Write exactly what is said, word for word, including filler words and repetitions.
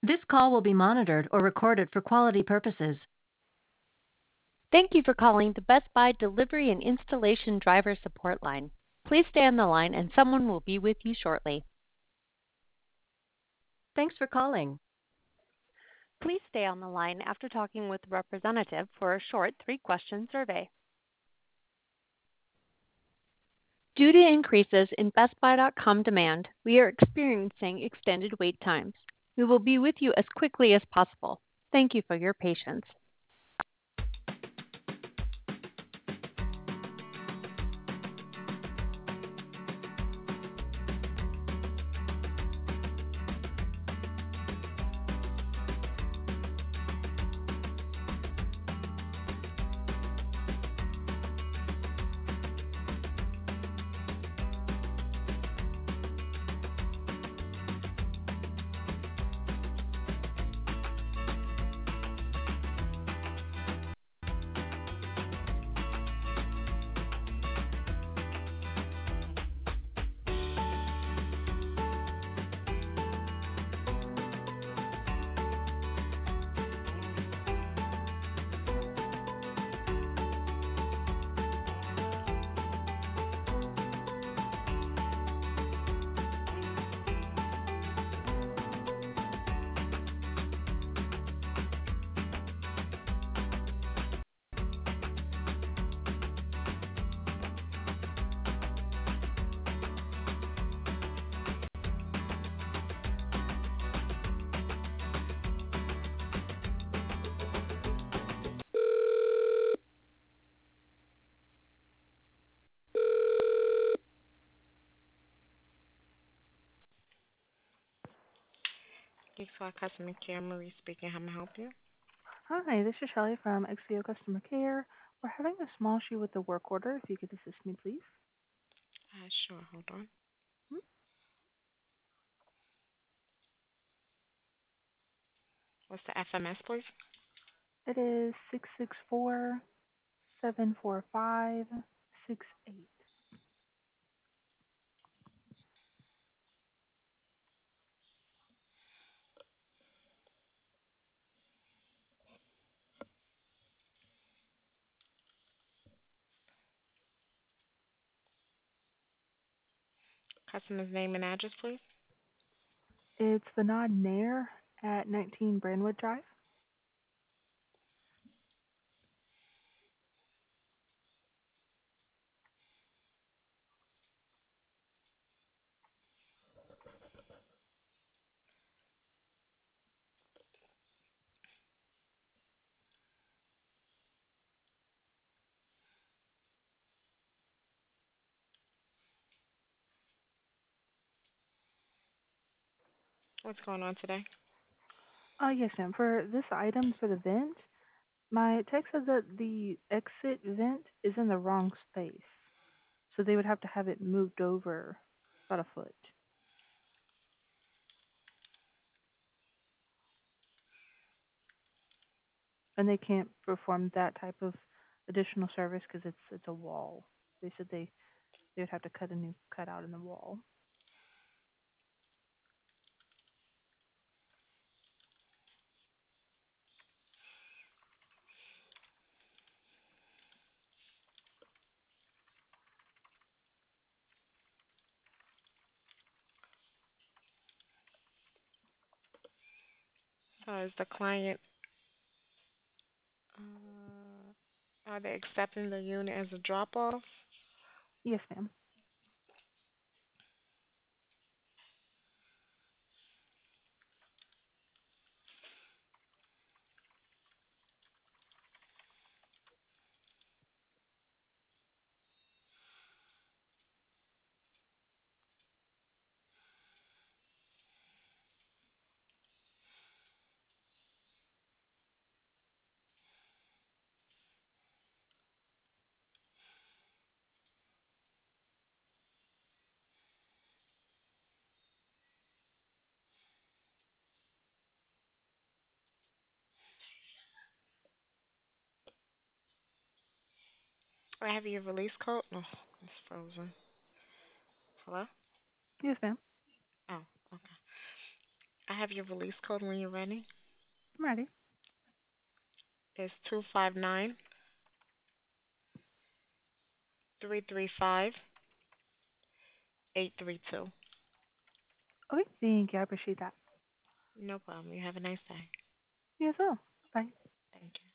This call will be monitored or recorded for quality purposes. Thank you for calling the Best Buy Delivery and Installation Driver Support Line. Please stay on the line and someone will be with you shortly. Thanks for calling. Please stay on the line after talking with the representative for a short three-question survey. Due to increases in Best Buy dot com demand, we are experiencing extended wait times. We will be with you as quickly as possible. Thank you for your patience. Thanks for our customer care. Marie speaking. How may I help you? Hi, this is Shelly from X V O Customer Care. We're having a small issue with the work order. If you could assist me, please. Uh, sure. Hold on. Hmm? What's the F M S, please? It is six six four seven four five six eight. Customer's name and address, please. It's Vinod Nair at nineteen Brandwood Drive. What's going on today? Uh, yes, ma'am. For this item, for the vent, my text says that the exit vent is in the wrong space. So they would have to have it moved over about a foot. And they can't perform that type of additional service because it's it's a wall. They said they they would have to cut a new cut out in the wall. So is the client, uh, are they accepting the unit as a drop-off? Yes, ma'am. Or have you release code? No, it's frozen. Hello? Yes, ma'am. Oh, okay. I have your release code when you're ready. I'm ready. It's two five nine three three five eight three two. Okay, thank you. I appreciate that. No problem. You have a nice day. You as well. Bye. Thank you.